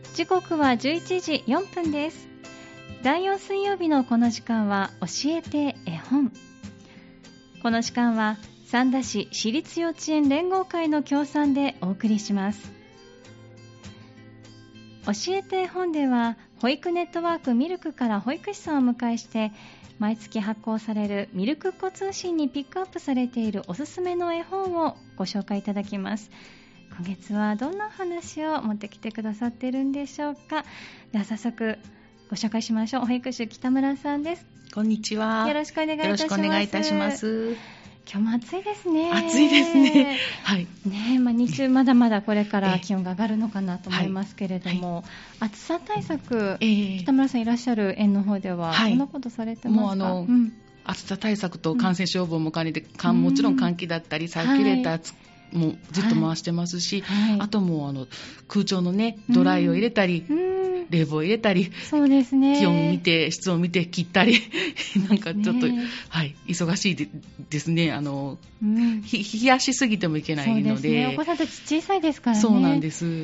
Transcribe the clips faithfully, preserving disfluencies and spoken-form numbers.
時刻はじゅういちじよんぷんです。だいよん水曜日のこの時間は教えて絵本。この時間は三田市私立幼稚園連合会の協賛でお送りします。教えて絵本では保育ネットワークミルクから保育士さんをお迎えして毎月発行されるミルクっ子通信にピックアップされているおすすめの絵本をご紹介いただきます。今月はどんな話を持ってきてくださっているんでしょうか。では早速ご紹介しましょう。保育士北村さんです。 こんにちは。 よろしくお願いいたします。 よろしくお願いいたします。 今日も暑いですね。 暑いですね。はい。 ねえ、まあ、日中まだまだこれから気温が上がるのかなと思いますけれども、はいはい、暑さ対策、えー、北村さんいらっしゃる園の方ではどんなことされてますか？ もうあの、うん、暑さ対策と感染症予防も兼ねて、うん、もちろん換気だったりサーキュレーターつ、はいもうずっと回してますし、はい、あともうあの空調のねドライを入れたり、うん、冷房を入れたり、 そうですね、 気温を見て湿度を見て切ったりなんかちょっと、ねはい、忙しいでですね。あの、うん、冷やしすぎてもいけないの で, そうですね、お子さんたち小さいですからね。 そうなんです。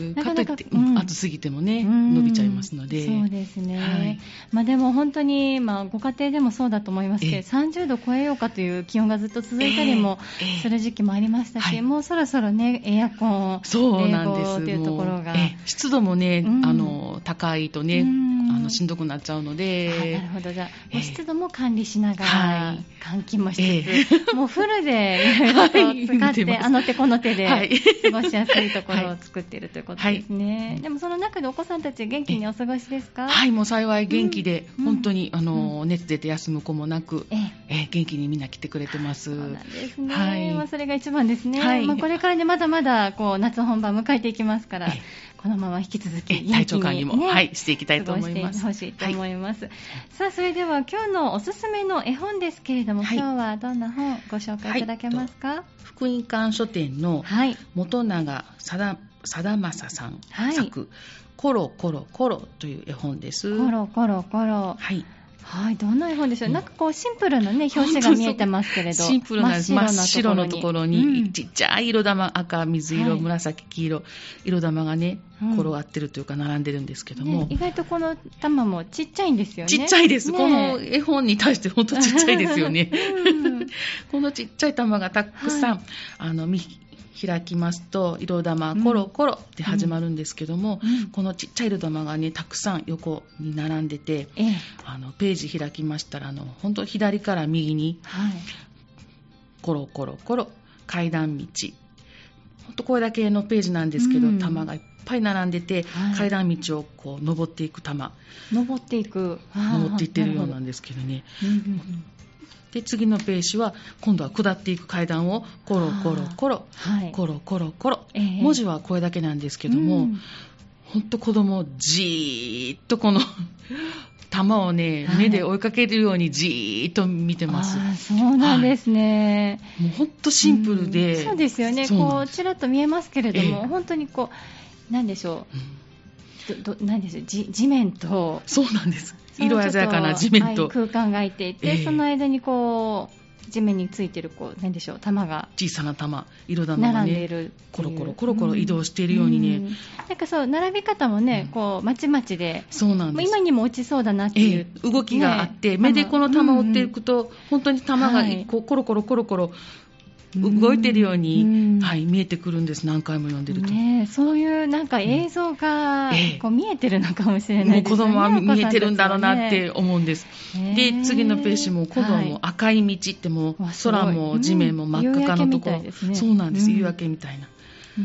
かといって、うん、暑すぎてもね、うん、伸びちゃいますので。 そうですね、はいまあ、でも本当に、まあ、ご家庭でもそうだと思いますけど、さんじゅうど超えようかという気温がずっと続いたりもする時期もありましたし、えーえーはい、もうそろそろねエアコン、 そうなんです。 冷房というところがえ湿度もね、うん、あの高いとね、うん、あのしんどくなっちゃうので。 なるほど。じゃあ、えー、湿度も管理しながら、はい、換気もしつつ、えー、もうフルでいろいろと使って、はい、あの手この手で過ごしやすいところを作っているということですね、はい、でもその中でお子さんたち元気にお過ごしですか？ はい、もう幸い元気で、うん、本当にあの、うん、熱出て休む子もなく、えーえー、元気にみんな来てくれてます。 そうなんですね、はいまあ、それが一番ですね、はいまあ、これからねまだまだこう夏本番迎えていきますから、このまま引き続き体調管理も、ねはい、していきたいと思います。 過ごしてほしいと思います、はい、さあそれでは今日のおすすめの絵本ですけれども、はい、今日はどんな本ご紹介いただけますか？はい、 福音館書店の本永貞正さん作、はい、コロコロコロという絵本です。 コロコロコロ、 はいはい、どんな絵本でしょう、うん、なんかこうシンプルな、ね、表紙が見えてますけれど、 シンプルな真っ白のところに、うん、ちっちゃい色玉、赤、水色、はい、紫、黄色、色玉がね、うん、転がってるというか並んでるんですけども、ね、 意外とこの玉もちっちゃいんですよね。 ちっちゃいです、ね、この絵本に対して本当ちっちゃいですよね、うん、このちっちゃい玉がたくさん、はい、あの見開きますと色玉コロコロって始まるんですけども、うん、このちっちゃい色玉がねたくさん横に並んでて、ええ、あのページ開きましたらあの本当左から右に、はい、コロコロコロ階段道、本当これだけのページなんですけど、うん、玉がいっぱい並んでて、はい、階段道をこう登っていく玉、 登っていく登っていってるようなんですけどね、うんうんうん、で次のページは今度は下っていく階段をコロコロコロ、はい、コロコロコロ、えー、文字はこれだけなんですけども、うん、ほんと子供じーっとこの玉をね、はい、目で追いかけるようにじーっと見てます。 あ、そうなんですね、 はい、もうほんとシンプルで、 うん、そうですよね、こうちらっと見えますけれども、えー、本当にこうなんでしょう、うん、どどなんでしょう、じ地面と、 そうなんです、色鮮やかな地面と、 はい、空間が空いていて、えー、その間にこう地面についてるこうなんでしょう、玉が小さな玉、色玉がね並んでいるコロコロコロコロ移動しているようにね、うん、 なんかそう並び方もね、うん、こうまちまちで、 そうなんです、 今にも落ちそうだなっていう、 えー、動きがあって、ね、目でこの玉を追っていくと、うんうん、本当に玉がこうコロコロコロコロ動いてるように、うんはい、見えてくるんです。何回も読んでると、 ね、そういうなんか映像が、うんええ、こう見えてるのかもしれないですよね。 もう子供は見えてるんだろうなって思うんです、ね、で次のページも今度はもう赤い道ってもう、はい、空も地面も真っ赤かのところ、うんね、そうなんです、夕焼けみたいな、うん、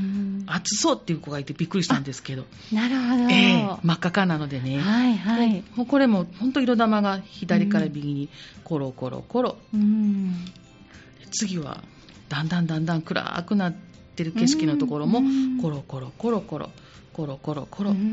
暑そうっていう子がいてびっくりしたんですけど、 なるほど、 えー、真っ赤かなのでね、 はいはい、 もうこれも本当色玉が左から右にコロコロコロ、うん、次はだんだんだんだん暗くなってる景色のところもコロコロコロコロコロコロコロ、うん、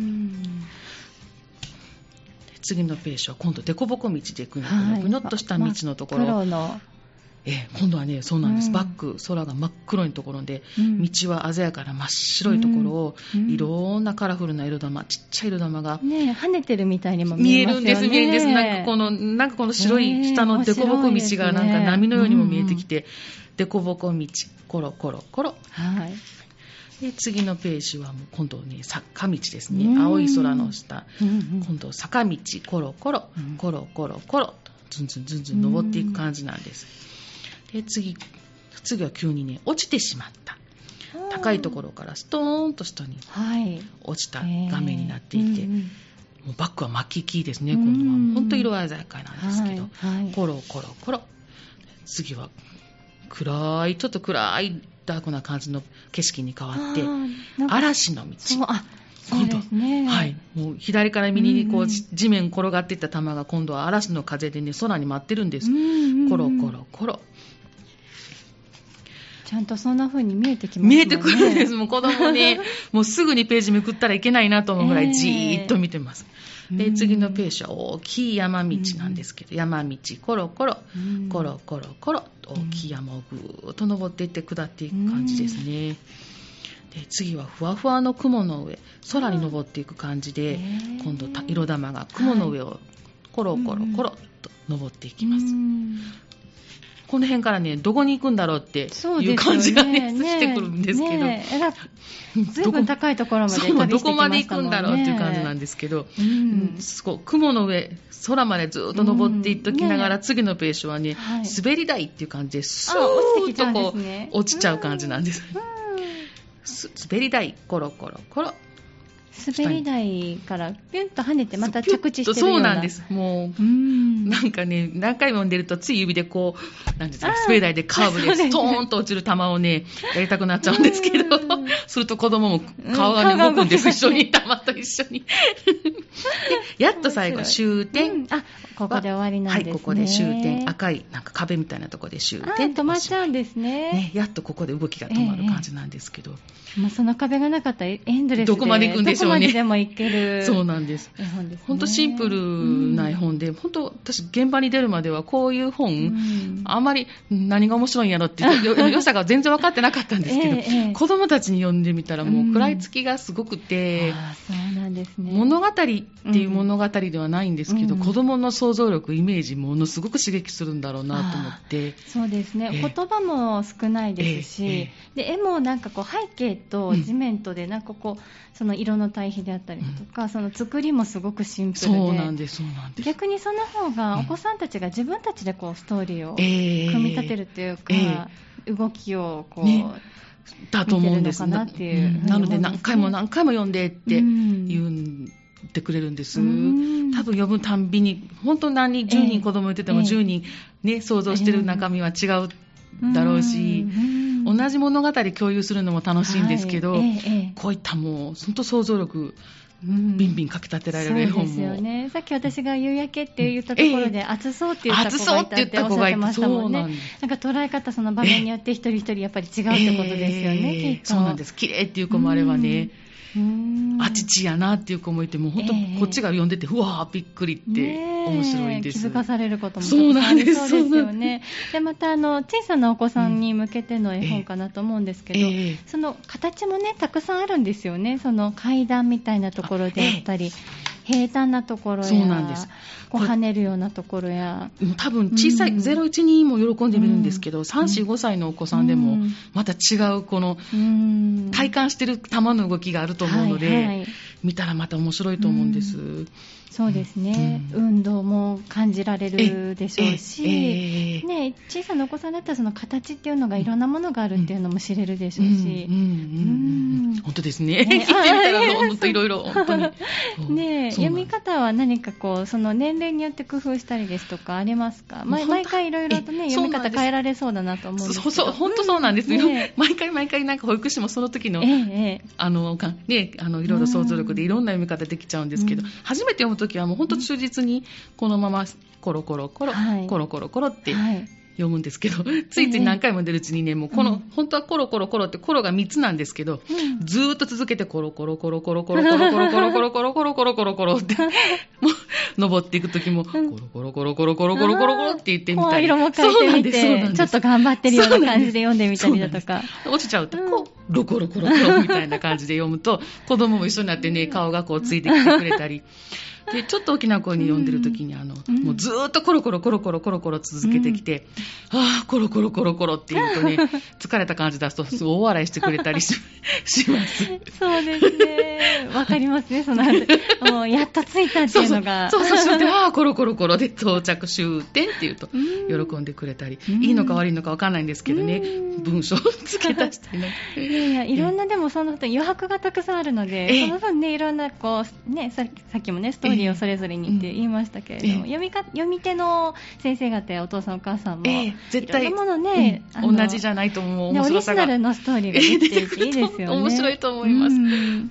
次のページは今度デコボコ道で行くの、はい、ぐのっとした道のところ、 黒のえ今度はねそうなんです、うん、バック空が真っ黒いところで、うん、道は鮮やかな真っ白いところを、うん、いろんなカラフルな色玉、ちっちゃい色玉が、 ね、跳ねてるみたいにも見えますよね。 見えるんです見えるんです、なんかこのなんかこの白い下のデコボコ道がなんか波のようにも見えてきて、デコボコ道コロコロコロ、はい、 で次のページはもう今度ね坂道ですね。青い空の下、うんうん、今度坂道コロコロ、うん、コロコロコロとずんずんずんずん登っていく感じなんです。で 次, 次は急にね落ちてしまった、高いところからストーンと下に落ちた画面になっていて、はい、もうバックは巻き木ですね。今度は本当色鮮やかなんですけど、はいはい、コロコロコロ、次は暗いちょっと暗いダークな感じの景色に変わって嵐の道。 そうあそうですね、 はい、もう左から右にこう、うん、地面転がっていった球が今度は嵐の風でね空に舞ってるんです、うんうんうん、コロコロコロ、 ちゃんとそんな風に見えてきますね。 見えてくるんです。もう子供ねもうすぐにページめくったらいけないなと思うぐらいじーっと見てます、えー、で次のページは大きい山道なんですけど、うん、山道コロコロ、うん、コロコロコロ大きい山をぐーっと登っていって下っていく感じですね、うんで次はふわふわの雲の上、空に登っていく感じで、今度色玉が雲の上をコロコロコロと登っていきます、うん、この辺からねどこに行くんだろうっていう感じが ね, ねしてくるんですけど、ねね、ずいぶん高いところまで旅してきましたもんね。 どこまで行くんだろうっていう感じなんですけど、うん、そう雲の上空までずっと登っていっときながら、うんね、次のページはね、はい、滑り台っていう感じでスーッとこう落ちちゃう感じなんです、うん滑り台コロコロコロ、 滑り台からピュンと跳ねてまた着地してるような。 そうなんです。もう、うん、なんかね何回も読んでるとつい指でこうなんですか、滑り台でカーブでストーンと落ちる球をねやりたくなっちゃうんですけど、すると子供も顔が、ね、動くんです、一緒に球と一緒にやっと最後終点、うん、 あここで終わりなんですね。 はい、ここで終点、赤いなんか壁みたいなところで終点、 止まっちゃうんです ね, ねやっとここで動きが止まる感じなんですけど、 えーまあ、その壁がなかったらエンドレスでどこまで行くんでしょうね。 どこまででも行けるそうなんです。絵本ですね。本当シンプルな絵本で、うん、本当私現場に出るまではこういう本、うん、あんまり何が面白いんやろって良さが全然分かってなかったんですけど、えーえー、子供たちに読んでみたらもう食らいつきがすごくて、 うん、あそうなんですね。 物語っていう物語ではないんですけど、うん、子供の想像力イメージものすごく刺激するんだろうなと思って。 そうですね、えー、言葉も少ないですし、えーえー、で絵もなんかこう背景と地面とでなんかこう、うん、その色の対比であったりとか、うん、その作りもすごくシンプルで、 そうなんですそうなんです。 逆にその方がお子さんたちが自分たちでこうストーリーを組み立てるというか、えーえー、動きをこう、ね、 だと思うんです。 見てるのかなっていう、うん、 なので何回も何回も読んでって言うんってくれるんです。多分読むたんびに本当何じゅうにん子供いててもじゅうにん、ね、想像してる中身は違うだろうし、同じ物語共有するのも楽しいんですけど、はいええ、こういったもう本当想像力ビンビンかき立てられる絵本も、 そうですよね。さっき私が夕焼けって言ったところで、暑そうって言った子がいたっておっしゃってましたもんね。なんか捉え方その場面によって一人一人やっぱり違うってことですよね、えー、きっと。 そうなんです。綺麗っていう子もあればね、あちちやなっていう子もいて、もう本当こっちが読んでて、うわーびっくりって面白いです。 気づかされることもたくさんありそうですよね。でまたあの小さなお子さんに向けての絵本かなと思うんですけど、えー、その形もねたくさんあるんですよね。その階段みたいなところであったり、平坦なところや、そうなんです。こう跳ねるようなところや、 多分小さい、うん、ゼロいちにも喜んでみるんですけど、うん、さん、よん、ごさいのお子さんでもまた違うこの、うん、体感してる球の動きがあると思うので、はいはい、見たらまた面白いと思うんです、うん、 そうですね、うん、運動も感じられるでしょうし、えええね、小さなお子さんだったらその形っていうのがいろんなものがあるっていうのも知れるでしょうし、 本当ですね、ね聞いてみたら本当いろいろ本当にね、読み方は何かこうその年齢によって工夫したりですとかありますか？毎回いろいろとね読み方変えられそうだなと思うんですけど、 そうそう本当そうなんですよ、ね、毎回毎回なんか保育士もその時の、ええ、あのねあのいろいろ想像力でいろんな読み方できちゃうんですけど、うん、初めて読む時はもう本当忠実にこのままコロコロコロ、はい、コロコロコロって、はい読むんですけど、ついつい何回も出るうちにね、もうこの、うん、本当はコロコロコロってコロがみっつなんですけど、うん、ずーっと続けてコロコロコロコロコロコロコロコロコロコロコロコロコロコロってもう登っていくときもコロコロコロコロコロコロコロコロって言ってみたり、 色も変えてみてちょっと頑張ってるような感じで読んでみたりだとか、 落ちちゃうとこうロコロコロコロみたいな感じで読むと子供も一緒になってね顔がこうついてきてくれたりでちょっと大きな声に読んでる時にあの、うん、もうずーっとコロコロコロコロコロコロ続けてきて、うん、ああコロコロコロコロって言うとね疲れた感じ出すとすごい大笑いしてくれたり し, しますそうですね、わかりますね、そのもうやっと着いたっていうのがそうそうそうそうああコロコロコロで到着終点って言うと喜んでくれたり、うん、いいのか悪いのかわかんないんですけどね、うん、文章を付け足したりねいやいやいろんなでもその余白がたくさんあるので、えー、その分ねいろんなこうね さ, さっきもねストーリーをそれぞれにって言いましたけれども、えー、読, みか読み手の先生方やお父さんお母さんも、えー、絶対いろんなものね、 うん、同じじゃないと思う面白さが、 ね、オリジナルのストーリーができていていいですよね面白いと思います、うん、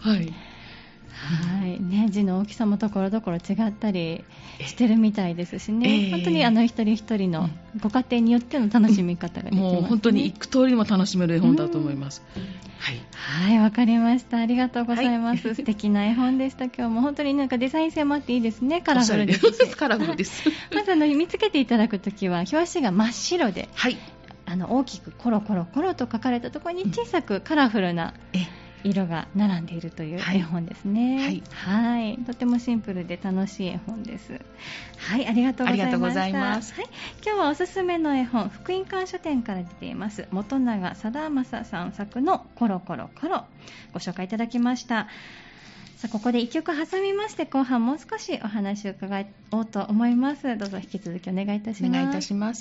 はいはいね、字の大きさもところどころ違ったりしてるみたいですしね、えー、本当にあの一人一人のご家庭によっての楽しみ方ができます、ね、 もう本当に行く通りにも楽しめる絵本だと思います、うん、 はい、わかりました。ありがとうございます、はい、素敵な絵本でした。今日も本当になんかデザイン性もあっていいですね。カラフルですしカラフルですまずあの見つけていただくときは表紙が真っ白で、 はい、 あの大きくコロコロコロと書かれたところに小さくカラフルな、うん色が並んでいるという絵本ですね、はい、はい、とてもシンプルで楽しい絵本です。はい、ありがとうございました。ありがとうございます、はい、今日はおすすめの絵本福音館書店から出ています本永貞正さん作のコロコロコロご紹介いただきました。さあここでいっきょく挟みまして後半もう少しお話を伺おうと思います。どうぞ引き続きお願いいたします。 お願いいたします。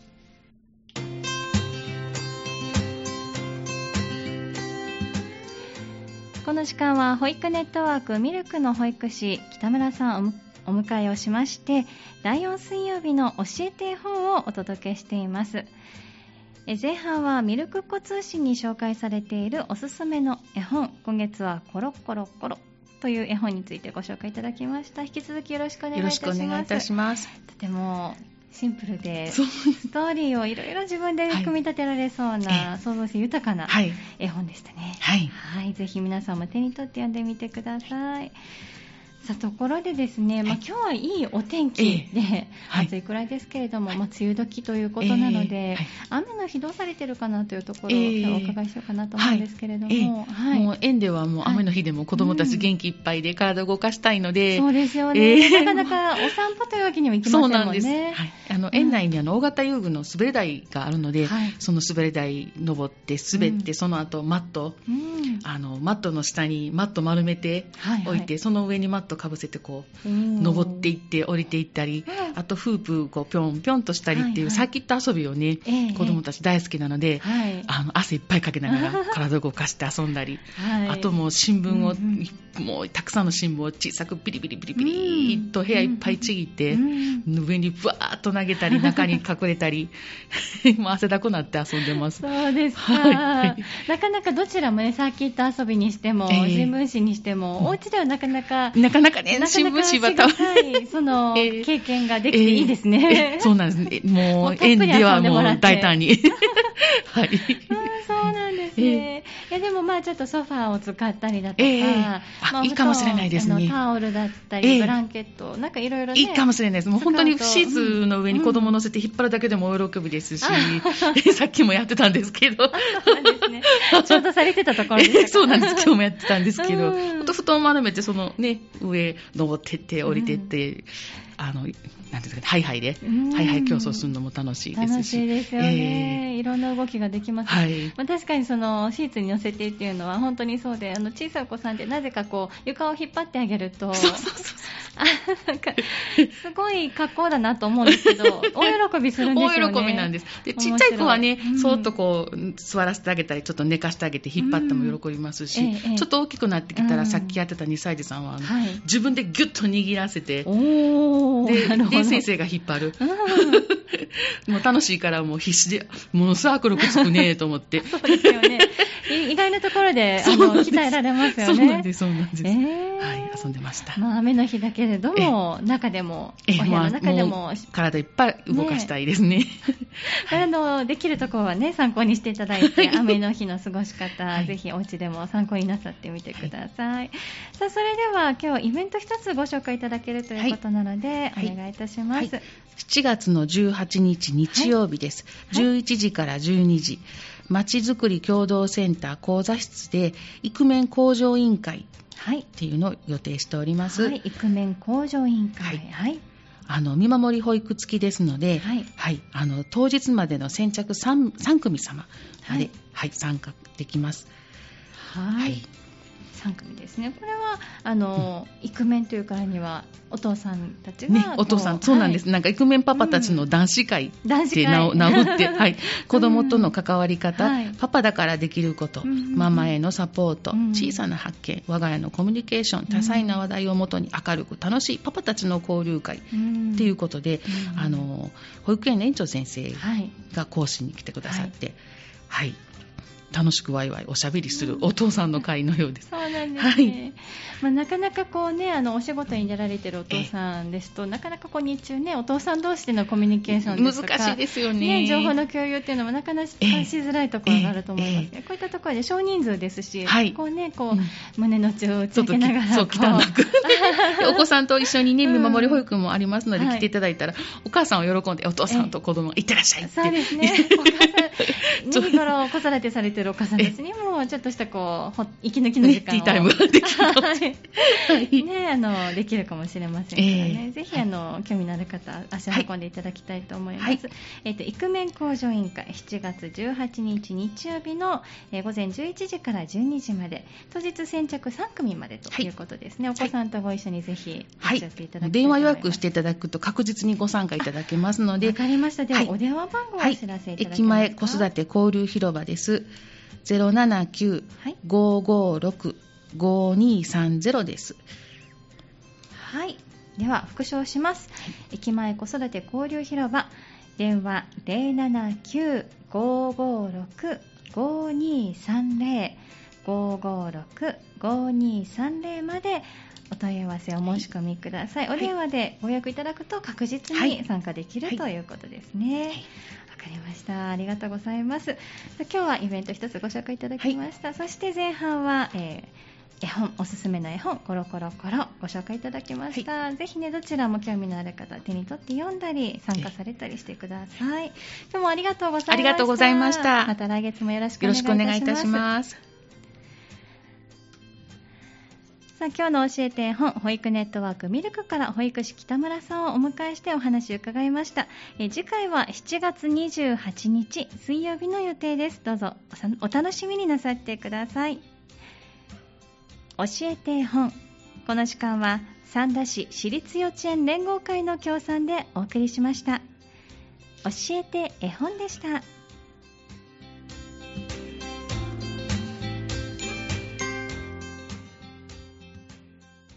この時間は保育ネットワークミルクの保育士北村さんをお迎えをしましてだいよん水曜日の教えて絵本をお届けしています。え前半はミルクっ子通信に紹介されているおすすめの絵本、今月はコロコロコロという絵本についてご紹介いただきました。引き続きよろしくお願いいたします。 よろしくお願いいたします。 とてもシンプルでストーリーをいろいろ自分で組み立てられそうな、はい、創造性豊かな絵本でしたね、 はいはい、ぜひ皆さんも手に取って読んでみてください。さあところでですね、まあ、今日はいいお天気で、えー、暑いくらいですけれども、はいまあ、梅雨時ということなので、えーはい、雨の日どうされてるかなというところを、えー、今日お伺いしようかなと思うんですけれども、はいえーはい、 もう園ではもう雨の日でも子どもたち元気いっぱいで体を動かしたいので、 うん、そうですよね、えー、なかなかお散歩というわけにはいきませんもんね。 そうなんです、はい、あの園内にあの大型遊具の滑り台があるので、はい、その滑り台登って滑って、うん、その後マット、うん、あのマットの下にマット丸めて置いて、はいはい、その上にマットかぶせてこう登っていって降りていったり、あとフープこうぴょんぴょんとしたりっていう、はいはい、サーキット遊びをね、えー、子どもたち大好きなので、はい、あの汗いっぱいかけながら体を動かして遊んだり、はい、あともう新聞を、うんうん、もうたくさんの新聞を小さくピリピリピリピリっと部屋いっぱいちぎって、うんうん、上にブワーッと投げたり中に隠れたりもう汗だくなって遊んでます。 そうですか、はい、なかなかどちらもねサーキット遊びにしても、えー、新聞紙にしても、うん、お家ではなかなかなかなかね新聞紙は多分その経験ができていいですね、 えー、そうなんですね。もう園ではもう大胆にはいそうなんですね、えー、いやでもまあちょっとソファーを使ったりだとか、えーまあ、いいかもしれないですね。 タオルだったり、えー、ブランケットなんかいろいろねいいかもしれないです。もう本当にシーツの上に子供乗せて引っ張るだけでも大喜びですし、うん、さっきもやってたんですけどそうなんですね、ちょうどされてたところでしたか、えー、 そうなんです。今日もやってたんですけど、うん、布団を丸めてその、ね、上登ってって降りてって、うんあのなんですかね、ハイハイでハイハイ競争するのも楽しいですし、 楽しいですよね、えー、いろんな動きができます、はいまあ、確かにそのシーツに乗せてっていうのは本当にそうで、あの小さいお子さんってなぜかこう床を引っ張ってあげるとそうそうそうそうあなんかすごい格好だなと思うんですけど大喜びするんですよね。 大喜びなんです。でちっちゃい子はね、うん、そーっとこう座らせてあげたりちょっと寝かしてあげて引っ張っても喜びますし、うんええ、ちょっと大きくなってきたら、うん、さっきやってたにさい児さんはあの、はい、自分でギュッと握らせておでで先生が引っ張る、うん、もう楽しいからもう必死でものすごく迫力つくねと思ってそうですよね意外なところであの鍛えられますよね。 そうなんですそうなんです、えーはい、遊んでました。 まあ、雨の日だけれども中でもお部屋の中でも、まあ、 体いっぱい動かしたいですね、ねはい、あのできるところはね参考にしていただいて、はい、雨の日の過ごし方、はい、ぜひお家でも参考になさってみてください、はい、さあそれでは今日イベント一つご紹介いただけるということなので、はい、お願いいたします、はい、 しちがつのじゅうはちにち日曜日です、はい、じゅういちじからじゅうにじまちづくり協同センター講座室でイクメン向上委員会っていうのを予定しております。 はい、イクメン向上委員会、はいはい、 あの見守り保育付きですので、 はいはい、あの当日までの先着 3, 3組様まで、はいはい、参加できます。 はい、はい、さん組ですね。これはあの、うん、イクメンというからにはお父さんたちが、 ね、お父さん、そうなんです、はい、なんかイクメンパパたちの男子会って名を、うん、名を打って、はい、子供との関わり方、うんはい、パパだからできること、うん、ママへのサポート、うん、小さな発見、我が家のコミュニケーション、多彩な話題をもとに明るく楽しいパパたちの交流会っていうことで、うん、あの保育園の園長先生が講師に来てくださって、はい、はい楽しくワイワイおしゃべりするお父さんの会のようです。 そうなんですね、はいまあ、なかなかこうねあのお仕事に出られているお父さんですとなかなかこう日中ねお父さん同士でのコミュニケーションですとか難しいですよ ね, ね情報の共有っていうのもなかなかしづらいところがあると思います、ね、こういったところで少人数ですし、はい、こうねこう、うん、胸の内を打ち明けながらそう汚くお子さんと一緒にね見守り保育もありますので、うん、来ていただいたらお母さんを喜んでお父さんと子供いってらっしゃいってそうですねお母さん日頃子育てされているお母さんたちにももうちょっとしたこう息抜きの時間を、ね、ティータイムができるはいね、あのできるかもしれませんからね、えー、ぜひあの興味のある方足を運んでいただきたいと思います、はいえー、とイクメン向上委員会しちがつじゅうはちにち日曜日の、えー、午前じゅういちじからじゅうにじまで当日先着さん組までということですね、はい、お子さんとご一緒にぜひお越しいただきたいと思います、はい、電話予約していただくと確実にご参加いただけますのでわかりました。では、はい、お電話番号をお知らせいただけますか。 駅前子育て交流広場です。ゼロななきゅう ごーごーろく ごーにーさんゼロ です。 はい、では復唱します、はい、駅前子育て交流広場電話 ゼロななきゅう ごーごーろく ごーにーさんゼロ ごーごーろく ごーにーさんゼロ までお問い合わせお申し込みください、はい、お電話でご予約いただくと確実に参加できる、はい、ということですね、はい、わかりました。ありがとうございます。今日はイベント一つご紹介いただきました、はい、そして前半は、えー、絵本おすすめの絵本コロコロコロご紹介いただきました、はい、ぜひねどちらも興味のある方手に取って読んだり参加されたりしてください。今日もありがとうございました。 ありがとうございました。 また来月もよろしくお願いいたします。よろしくお願いいたします。さあ今日の教えて絵本保育ネットワークミルクから保育士北村さんをお迎えしてお話を伺いました。え次回はしちがつにじゅうはちにち水曜日の予定です。どうぞ お, お楽しみになさってください。教えて絵本、この時間は三田市私立幼稚園連合会の協賛でお送りしました。教えて絵本でした。